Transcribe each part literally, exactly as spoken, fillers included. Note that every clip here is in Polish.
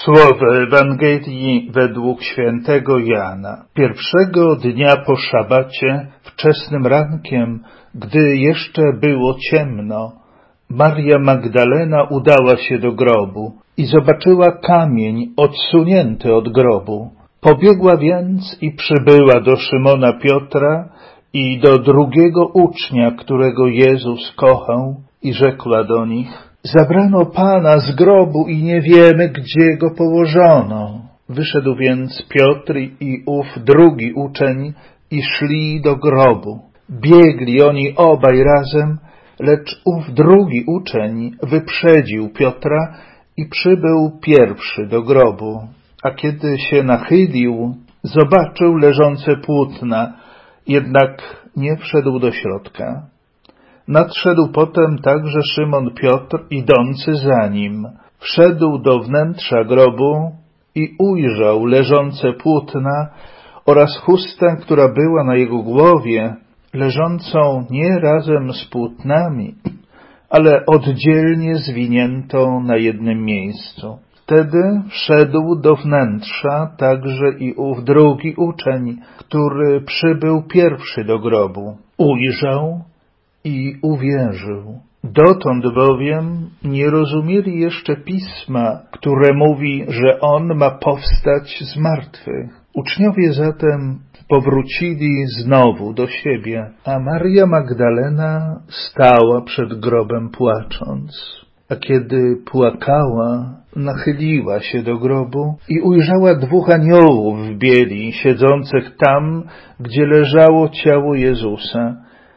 Słowo Ewangelii według świętego Jana. Pierwszego dnia po szabacie, wczesnym rankiem, gdy jeszcze było ciemno, Maria Magdalena udała się do grobu i zobaczyła kamień odsunięty od grobu. Pobiegła więc i przybyła do Szymona Piotra i do drugiego ucznia, którego Jezus kochał, i rzekła do nich: Zabrano Pana z grobu i nie wiemy, gdzie go położono. Wyszedł więc Piotr i ów drugi uczeń i szli do grobu. Biegli oni obaj razem, lecz ów drugi uczeń wyprzedził Piotra i przybył pierwszy do grobu. A kiedy się nachylił, zobaczył leżące płótna, jednak nie wszedł do środka. Nadszedł potem także Szymon Piotr, idący za nim. Wszedł do wnętrza grobu i ujrzał leżące płótna oraz chustę, która była na jego głowie, leżącą nie razem z płótnami, ale oddzielnie zwiniętą na jednym miejscu. Wtedy wszedł do wnętrza także i ów drugi uczeń, który przybył pierwszy do grobu. Ujrzał i uwierzył. Dotąd bowiem nie rozumieli jeszcze pisma, które mówi, że on ma powstać z martwych. Uczniowie zatem powrócili znowu do siebie, a Maria Magdalena stała przed grobem płacząc. A kiedy płakała, nachyliła się do grobu i ujrzała dwóch aniołów w bieli, siedzących tam, gdzie leżało ciało Jezusa,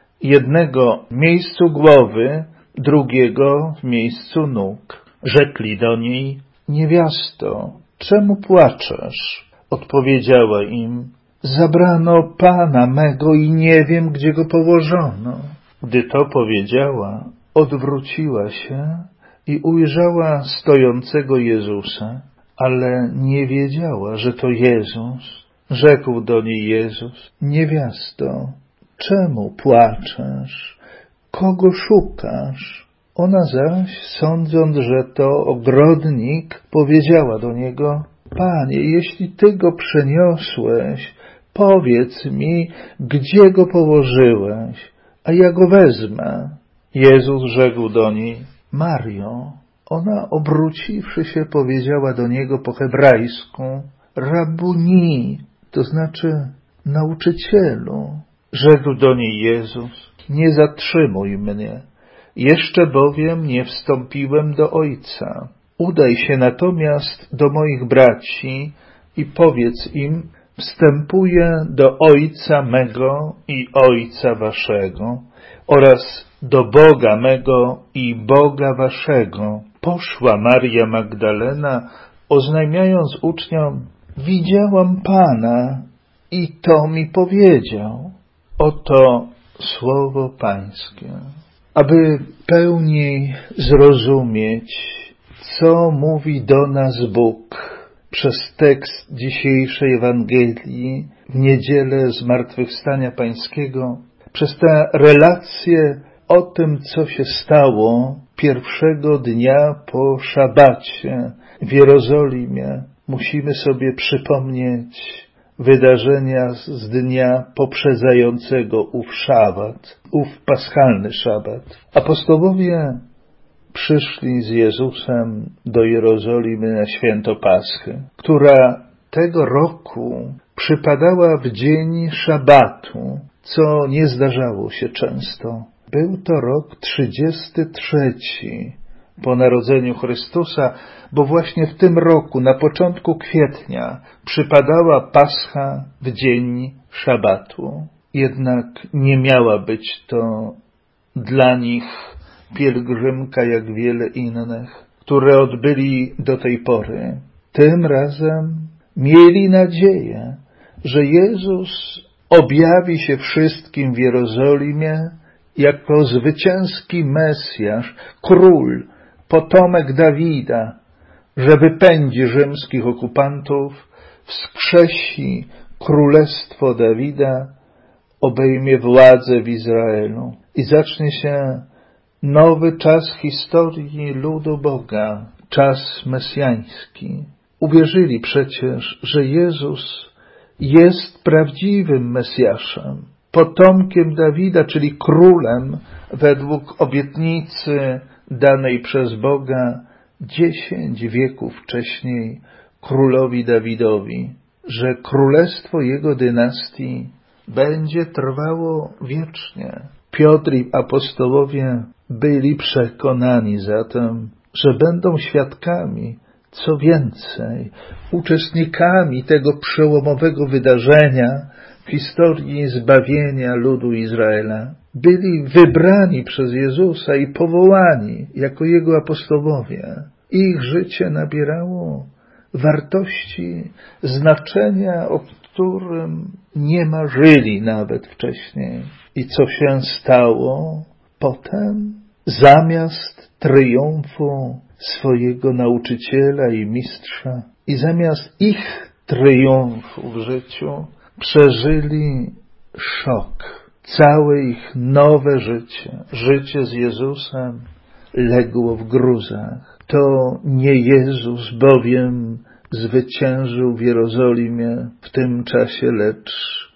jednego w miejscu głowy, drugiego w miejscu nóg. Rzekli do niej: Niewiasto, czemu płaczesz? Odpowiedziała im: Zabrano Pana mego i nie wiem, gdzie go położono. Gdy to powiedziała, odwróciła się i ujrzała stojącego Jezusa, ale nie wiedziała, że to Jezus. Rzekł do niej Jezus: Niewiasto, czemu płaczesz? Kogo szukasz? Ona zaś, sądząc, że to ogrodnik, powiedziała do niego: Panie, jeśli Ty go przeniosłeś, powiedz mi, gdzie go położyłeś, a ja go wezmę. Jezus rzekł do niej: Mario. Ona, obróciwszy się, powiedziała do niego po hebrajsku: Rabuni, to znaczy nauczycielu. Rzekł do niej Jezus: Nie zatrzymuj mnie, jeszcze bowiem nie wstąpiłem do Ojca. Udaj się natomiast do moich braci i powiedz im: Wstępuję do Ojca mego i Ojca waszego oraz do Boga mego i Boga waszego. Poszła Maria Magdalena, oznajmiając uczniom: Widziałam Pana i to mi powiedział. Oto słowo Pańskie. Aby pełniej zrozumieć, co mówi do nas Bóg przez tekst dzisiejszej Ewangelii w niedzielę Zmartwychwstania Pańskiego, przez tę relację o tym, co się stało pierwszego dnia po szabacie w Jerozolimie, musimy sobie przypomnieć wydarzenia z dnia poprzedzającego ów szabat, ów paschalny szabat. Apostołowie przyszli z Jezusem do Jerozolimy na święto Paschy, która tego roku przypadała w dzień szabatu, co nie zdarzało się często. Był to rok trzydziesty trzeci po narodzeniu Chrystusa, bo właśnie w tym roku, na początku kwietnia, przypadała Pascha w dzień szabatu. Jednak nie miała być to dla nich pielgrzymka jak wiele innych, które odbyli do tej pory. Tym razem mieli nadzieję, że Jezus objawi się wszystkim w Jerozolimie jako zwycięski Mesjasz, król, potomek Dawida, że wypędzi rzymskich okupantów, wskrzesi królestwo Dawida, obejmie władzę w Izraelu i zacznie się nowy czas historii ludu Boga, czas mesjański. Uwierzyli przecież, że Jezus jest prawdziwym Mesjaszem, potomkiem Dawida, czyli królem według obietnicy danej przez Boga dziesięć wieków wcześniej królowi Dawidowi, że królestwo jego dynastii będzie trwało wiecznie. Piotr i apostołowie byli przekonani zatem, że będą świadkami, co więcej, uczestnikami tego przełomowego wydarzenia w historii zbawienia ludu Izraela. Byli wybrani przez Jezusa i powołani jako Jego apostołowie. Ich życie nabierało wartości, znaczenia, o którym nie marzyli nawet wcześniej. I co się stało potem? Zamiast triumfu swojego nauczyciela i mistrza i zamiast ich triumfu w życiu przeżyli szok. Całe ich nowe życie, życie z Jezusem legło w gruzach. To nie Jezus bowiem zwyciężył w Jerozolimie w tym czasie, lecz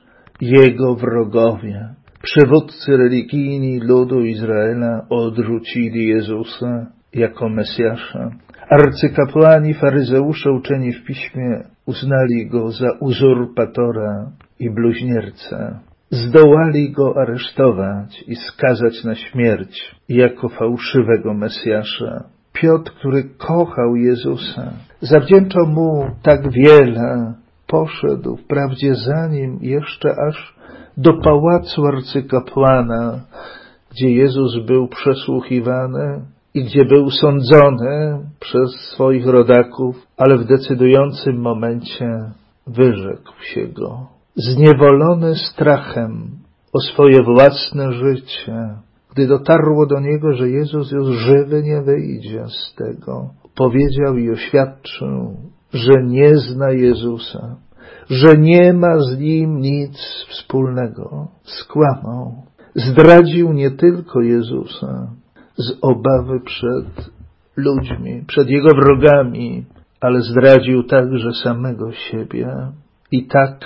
Jego wrogowie. Przywódcy religijni ludu Izraela odrzucili Jezusa jako Mesjasza. Arcykapłani, faryzeusze uczeni w piśmie uznali Go za uzurpatora i bluźniercę. Zdołali Go aresztować i skazać na śmierć jako fałszywego Mesjasza. Piotr, który kochał Jezusa, zawdzięczał Mu tak wiele, poszedł wprawdzie za Nim jeszcze aż do pałacu arcykapłana, gdzie Jezus był przesłuchiwany i gdzie był sądzony przez swoich rodaków, ale w decydującym momencie wyrzekł się Go. Zniewolony strachem o swoje własne życie, gdy dotarło do niego, że Jezus już żywy nie wyjdzie z tego, powiedział i oświadczył, że nie zna Jezusa, że nie ma z Nim nic wspólnego. Skłamał. Zdradził nie tylko Jezusa z obawy przed ludźmi, przed Jego wrogami, ale zdradził także samego siebie. I tak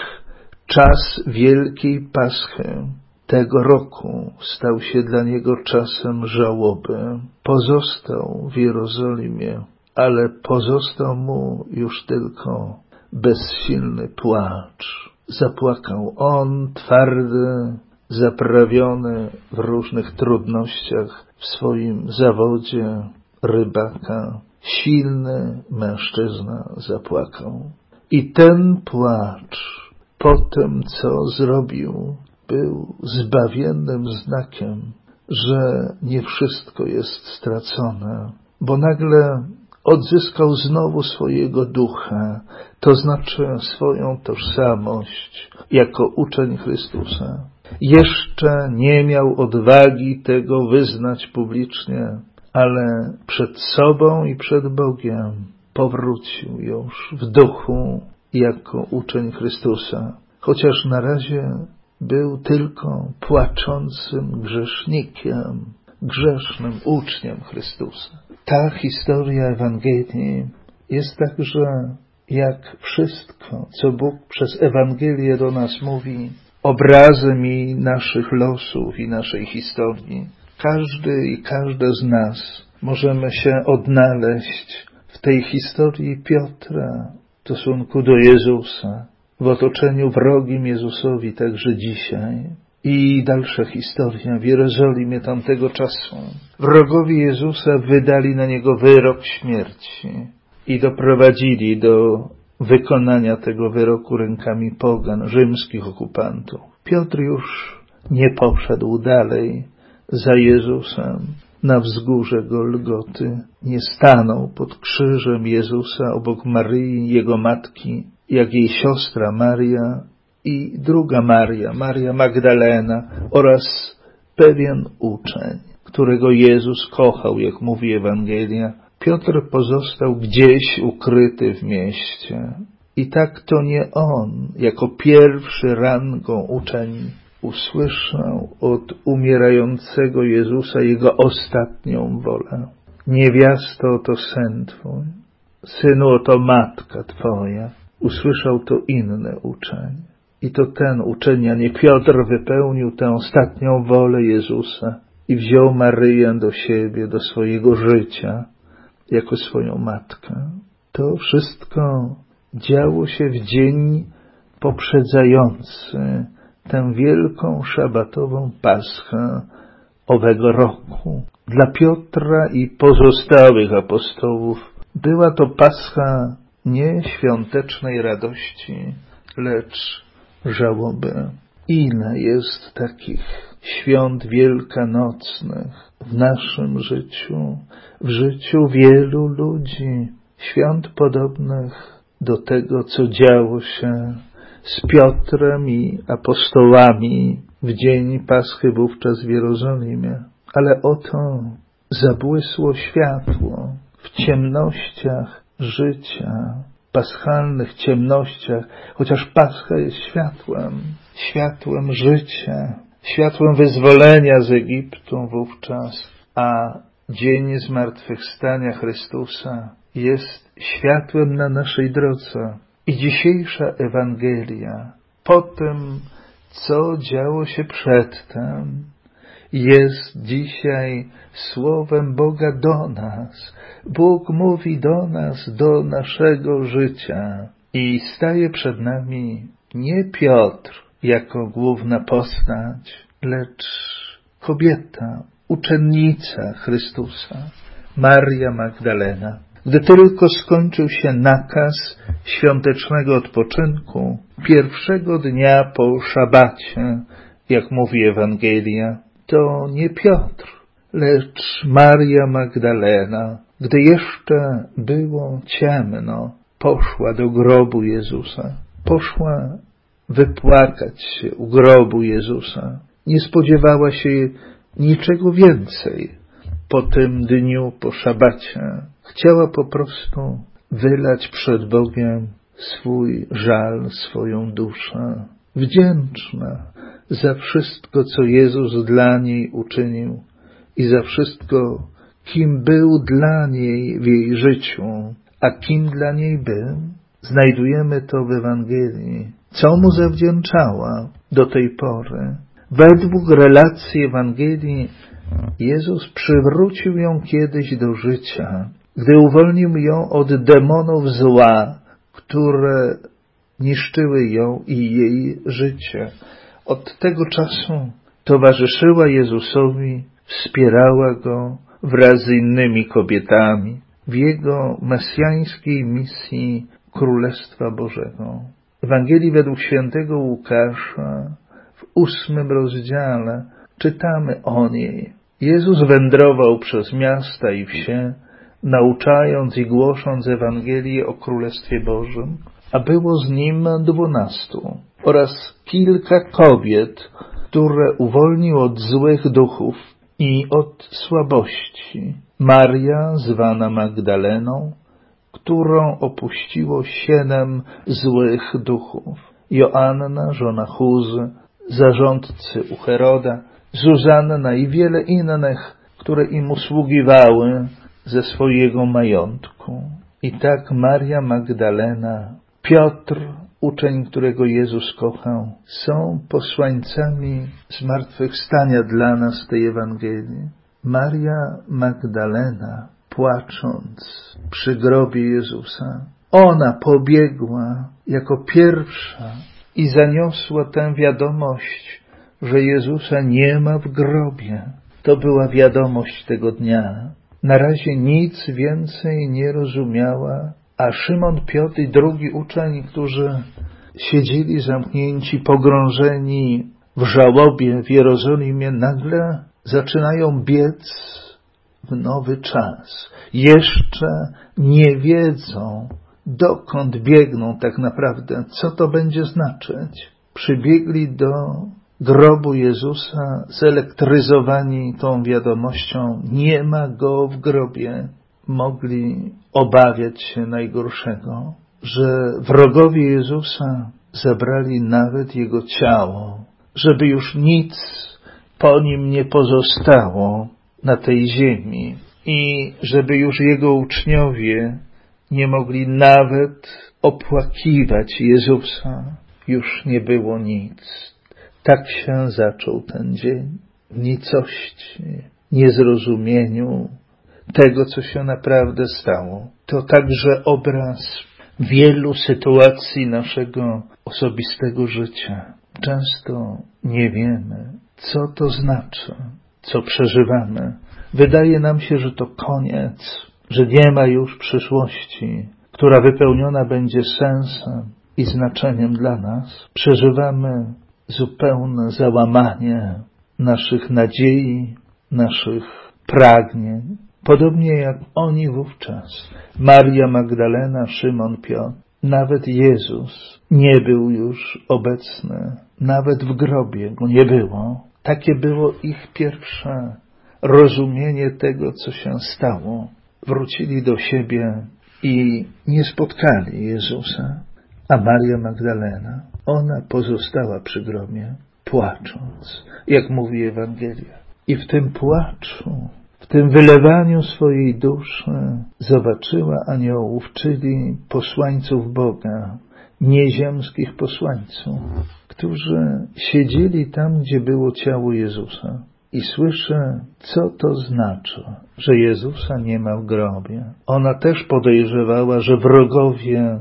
czas Wielkiej Paschy tego roku stał się dla niego czasem żałoby. Pozostał w Jerozolimie, ale pozostał mu już tylko bezsilny płacz. Zapłakał on, twardy, zaprawiony w różnych trudnościach w swoim zawodzie rybaka. Silny mężczyzna zapłakał. I ten płacz po tym, co zrobił, był zbawiennym znakiem, że nie wszystko jest stracone, bo nagle odzyskał znowu swojego ducha, to znaczy swoją tożsamość jako uczeń Chrystusa. Jeszcze nie miał odwagi tego wyznać publicznie, ale przed sobą i przed Bogiem powrócił już w duchu jako uczeń Chrystusa, chociaż na razie był tylko płaczącym grzesznikiem, grzesznym uczniem Chrystusa. Ta historia Ewangelii jest także, jak wszystko, co Bóg przez Ewangelię do nas mówi, obrazem i naszych losów i naszej historii. Każdy i każda z nas możemy się odnaleźć w tej historii Piotra w stosunku do Jezusa, w otoczeniu wrogim Jezusowi także dzisiaj. I dalsza historia w Jerozolimie tamtego czasu. Wrogowie Jezusa wydali na Niego wyrok śmierci i doprowadzili do wykonania tego wyroku rękami pogan, rzymskich okupantów. Piotr już nie poszedł dalej za Jezusem na wzgórze Golgoty. Nie stanął pod krzyżem Jezusa obok Maryi, Jego matki, jak jej siostra Maria i druga Maria, Maria Magdalena oraz pewien uczeń, którego Jezus kochał, jak mówi Ewangelia. Piotr pozostał gdzieś ukryty w mieście. I tak to nie on, jako pierwszy rangą uczeń, usłyszał od umierającego Jezusa Jego ostatnią wolę. Niewiasto, to sen Twój. synu, oto matka twoja. Usłyszał to inny uczeń. I to ten uczeń, a nie Piotr, wypełnił tę ostatnią wolę Jezusa i wziął Maryję do siebie, do swojego życia, jako swoją matkę. To wszystko działo się w dzień poprzedzający tę wielką szabatową Paschę owego roku. Dla Piotra i pozostałych apostołów była to Pascha nie świątecznej radości, lecz żałoby. Ile jest takich świąt wielkanocnych w naszym życiu, w życiu wielu ludzi, świąt podobnych do tego, co działo się z Piotrem i apostołami w dzień Paschy wówczas w Jerozolimie. Ale oto zabłysło światło w ciemnościach życia, paschalnych ciemnościach, chociaż Pascha jest światłem, światłem życia, światłem wyzwolenia z Egiptu wówczas, a dzień zmartwychwstania Chrystusa jest światłem na naszej drodze. I dzisiejsza Ewangelia, po tym, co działo się przedtem, jest dzisiaj słowem Boga do nas. Bóg mówi do nas, do naszego życia i staje przed nami nie Piotr jako główna postać, lecz kobieta, uczennica Chrystusa, Maria Magdalena. Gdy tylko skończył się nakaz świątecznego odpoczynku, pierwszego dnia po szabacie, jak mówi Ewangelia, to nie Piotr, lecz Maria Magdalena, gdy jeszcze było ciemno, poszła do grobu Jezusa. Poszła wypłakać się u grobu Jezusa. Nie spodziewała się niczego więcej po tym dniu, po szabacie. Chciała po prostu wylać przed Bogiem swój żal, swoją duszę. Wdzięczna za wszystko, co Jezus dla niej uczynił i za wszystko, kim był dla niej w jej życiu, a kim dla niej był. Znajdujemy to w Ewangelii. Co mu zawdzięczała do tej pory? Według relacji Ewangelii Jezus przywrócił ją kiedyś do życia, gdy uwolnił ją od demonów zła, które niszczyły ją i jej życie. Od tego czasu towarzyszyła Jezusowi, wspierała Go wraz z innymi kobietami w Jego mesjańskiej misji Królestwa Bożego. W Ewangelii według świętego Łukasza w ósmym rozdziale czytamy o niej. Jezus wędrował przez miasta i wsie, nauczając i głosząc Ewangelię o Królestwie Bożym, a było z nim dwunastu oraz kilka kobiet, które uwolnił od złych duchów i od słabości. Maria, zwana Magdaleną, którą opuściło siedem złych duchów. Joanna, żona Chuzy, zarządcy u Heroda, Zuzanna i wiele innych, które im usługiwały ze swojego majątku. I tak Maria Magdalena, Piotr, uczeń, którego Jezus kochał, są posłańcami zmartwychwstania dla nas tej Ewangelii. Maria Magdalena, płacząc przy grobie Jezusa, ona pobiegła jako pierwsza i zaniosła tę wiadomość, że Jezusa nie ma w grobie. To była wiadomość tego dnia. Na razie nic więcej nie rozumiała, a Szymon Piotr i drugi uczeń, którzy siedzieli zamknięci, pogrążeni w żałobie w Jerozolimie, nagle zaczynają biec w nowy czas. Jeszcze nie wiedzą, dokąd biegną tak naprawdę, co to będzie znaczyć. Przybiegli do grobu Jezusa, zelektryzowani tą wiadomością, nie ma Go w grobie. Mogli obawiać się najgorszego, że wrogowie Jezusa zabrali nawet Jego ciało, żeby już nic po Nim nie pozostało na tej ziemi i żeby już Jego uczniowie nie mogli nawet opłakiwać Jezusa. Już nie było nic. Tak się zaczął ten dzień. W nicości, niezrozumieniu tego, co się naprawdę stało. To także obraz wielu sytuacji naszego osobistego życia. Często nie wiemy, co to znaczy, co przeżywamy. Wydaje nam się, że to koniec, że nie ma już przyszłości, która wypełniona będzie sensem i znaczeniem dla nas. Przeżywamy zupełne załamanie naszych nadziei, naszych pragnień. Podobnie jak oni wówczas, Maria Magdalena, Szymon Piotr, nawet Jezus nie był już obecny, nawet w grobie go nie było. Takie było ich pierwsze rozumienie tego, co się stało. Wrócili do siebie i nie spotkali Jezusa, a Maria Magdalena, ona pozostała przy grobie, płacząc, jak mówi Ewangelia. I w tym płaczu, w tym wylewaniu swojej duszy zobaczyła aniołów, czyli posłańców Boga, nieziemskich posłańców, którzy siedzieli tam, gdzie było ciało Jezusa. I słyszę, co to znaczy, że Jezusa nie ma w grobie. Ona też podejrzewała, że wrogowie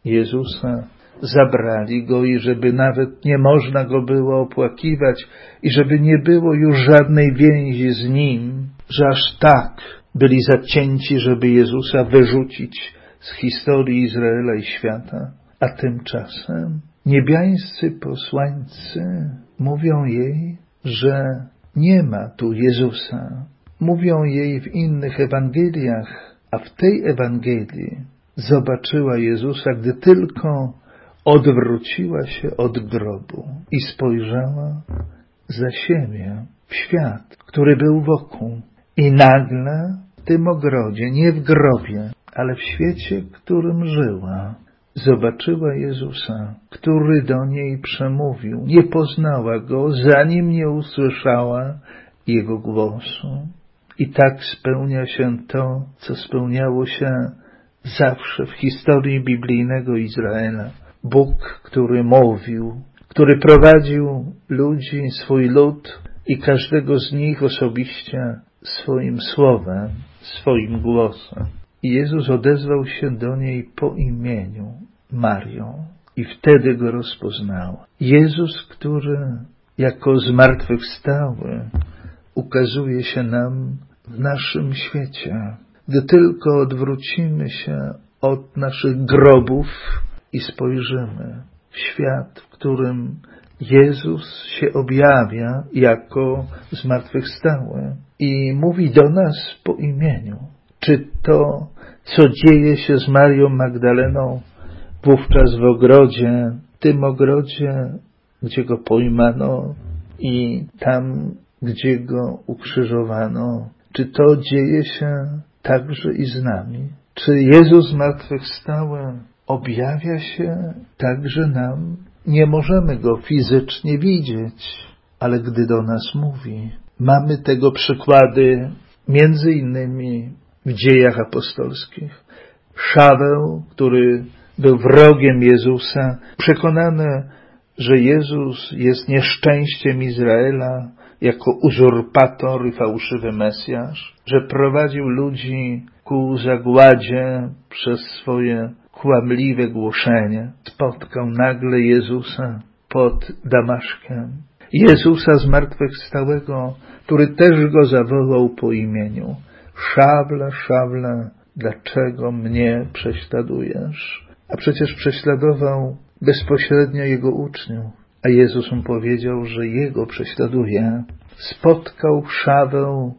Jezusa zabrali go i żeby nawet nie można go było opłakiwać i żeby nie było już żadnej więzi z nim, że aż tak byli zacięci, żeby Jezusa wyrzucić z historii Izraela i świata. A tymczasem niebiańscy posłańcy mówią jej, że nie ma tu Jezusa. Mówią jej w innych Ewangeliach, a w tej Ewangelii zobaczyła Jezusa, gdy tylko odwróciła się od grobu i spojrzała za siebie, w świat, który był wokół. I nagle w tym ogrodzie, nie w grobie, ale w świecie, którym żyła, zobaczyła Jezusa, który do niej przemówił. Nie poznała Go, zanim nie usłyszała Jego głosu. I tak spełnia się to, co spełniało się zawsze w historii biblijnego Izraela. Bóg, który mówił, który prowadził ludzi, swój lud i każdego z nich osobiście swoim słowem, swoim głosem. I Jezus odezwał się do niej po imieniu, Marią, i wtedy go rozpoznała. Jezus, który jako zmartwychwstały ukazuje się nam w naszym świecie. Gdy tylko odwrócimy się od naszych grobów i spojrzymy w świat, w którym Jezus się objawia jako zmartwychwstały i mówi do nas po imieniu. Czy to, co dzieje się z Marią Magdaleną wówczas w ogrodzie, w tym ogrodzie, gdzie go pojmano i tam, gdzie go ukrzyżowano, czy to dzieje się także i z nami? Czy Jezus zmartwychwstały objawia się także nam? Nie możemy go fizycznie widzieć, ale gdy do nas mówi, mamy tego przykłady między innymi w Dziejach Apostolskich. Szaweł, który był wrogiem Jezusa, przekonany, że Jezus jest nieszczęściem Izraela jako uzurpator i fałszywy Mesjasz, że prowadził ludzi ku zagładzie przez swoje kłamliwe głoszenie. Spotkał nagle Jezusa pod Damaszkiem. Jezusa zmartwychwstałego, który też go zawołał po imieniu. Szawle, Szawle, dlaczego mnie prześladujesz? A przecież prześladował bezpośrednio jego uczniów. A Jezus mu powiedział, że jego prześladuje. Spotkał Szaweł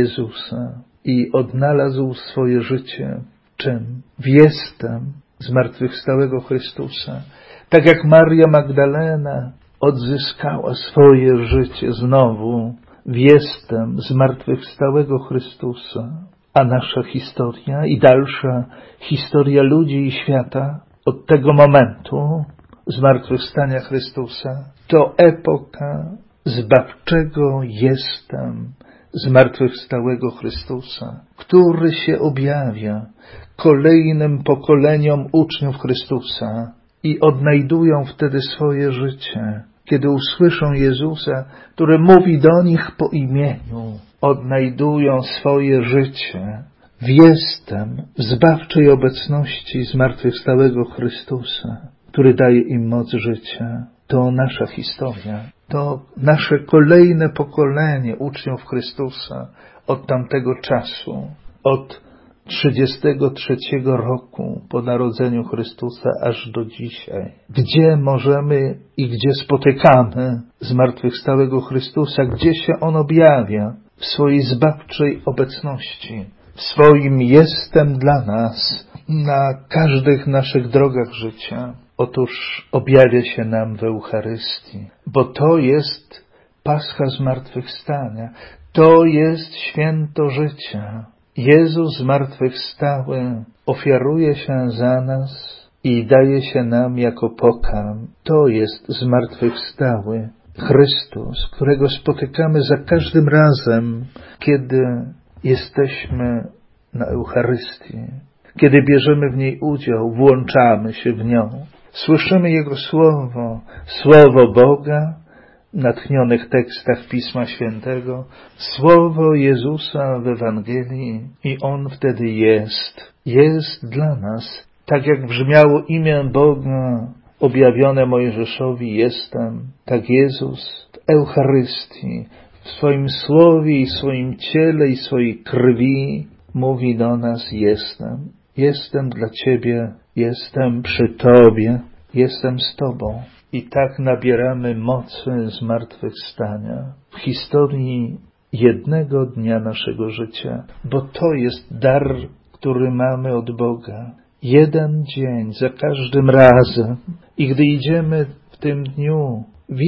Jezusa i odnalazł swoje życie. Czym? W jestem zmartwychwstałego Chrystusa. Tak jak Maria Magdalena odzyskała swoje życie znowu w jestem zmartwychwstałego Chrystusa. A nasza historia i dalsza historia ludzi i świata od tego momentu zmartwychwstania Chrystusa to epoka zbawczego jestem zmartwychwstałego Chrystusa, który się objawia kolejnym pokoleniom uczniów Chrystusa i odnajdują wtedy swoje życie. Kiedy usłyszą Jezusa, który mówi do nich po imieniu, odnajdują swoje życie w jestem, w zbawczej obecności zmartwychwstałego Chrystusa, który daje im moc życia. To nasza historia, to nasze kolejne pokolenie uczniów Chrystusa od tamtego czasu, od trzydziestego trzeciego roku po narodzeniu Chrystusa aż do dzisiaj. Gdzie możemy i gdzie spotykamy zmartwychwstałego Chrystusa, gdzie się On objawia w swojej zbawczej obecności, w swoim jestem dla nas na każdych naszych drogach życia. Otóż objawia się nam w Eucharystii, bo to jest Pascha zmartwychwstania, to jest święto życia. Jezus zmartwychwstały ofiaruje się za nas i daje się nam jako pokarm. To jest zmartwychwstały Chrystus, którego spotykamy za każdym razem, kiedy jesteśmy na Eucharystii, kiedy bierzemy w niej udział, włączamy się w nią. Słyszymy Jego Słowo, Słowo Boga, natchnionych tekstach Pisma Świętego, Słowo Jezusa w Ewangelii i On wtedy jest, jest dla nas, tak jak brzmiało imię Boga objawione Mojżeszowi jestem, tak Jezus w Eucharystii, w swoim Słowie i swoim ciele i swojej krwi mówi do nas jestem, jestem dla Ciebie, jestem przy Tobie, jestem z Tobą. I tak nabieramy mocy zmartwychwstania w historii jednego dnia naszego życia, bo to jest dar, który mamy od Boga. Jeden dzień za każdym razem. I gdy idziemy w tym dniu,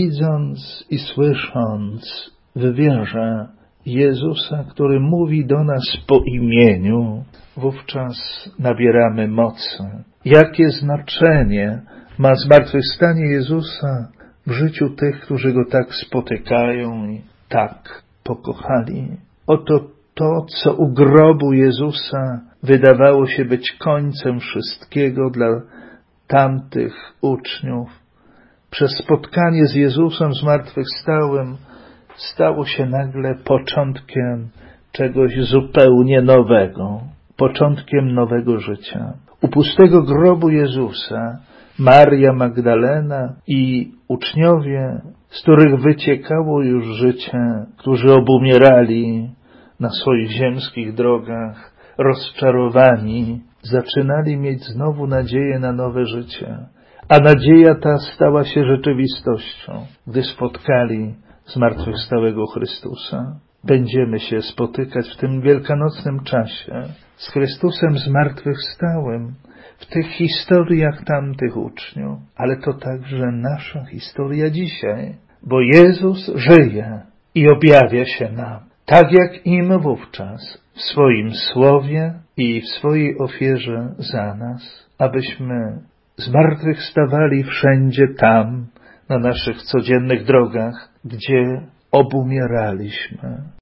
widząc i słysząc w wierze Jezusa, który mówi do nas po imieniu, wówczas nabieramy mocy. Jakie znaczenie ma zmartwychwstanie Jezusa w życiu tych, którzy Go tak spotykają i tak pokochali. Oto to, co u grobu Jezusa wydawało się być końcem wszystkiego dla tamtych uczniów, przez spotkanie z Jezusem zmartwychwstałym stało się nagle początkiem czegoś zupełnie nowego, początkiem nowego życia. U pustego grobu Jezusa Maria Magdalena i uczniowie, z których wyciekało już życie, którzy obumierali na swoich ziemskich drogach, rozczarowani, zaczynali mieć znowu nadzieję na nowe życie. A nadzieja ta stała się rzeczywistością, gdy spotkali zmartwychwstałego Chrystusa. Będziemy się spotykać w tym wielkanocnym czasie z Chrystusem zmartwychwstałym, w tych historiach tamtych uczniów, ale to także nasza historia dzisiaj, bo Jezus żyje i objawia się nam, tak jak im wówczas, w swoim słowie i w swojej ofierze za nas, abyśmy zmartwychwstawali wszędzie tam, na naszych codziennych drogach, gdzie obumieraliśmy.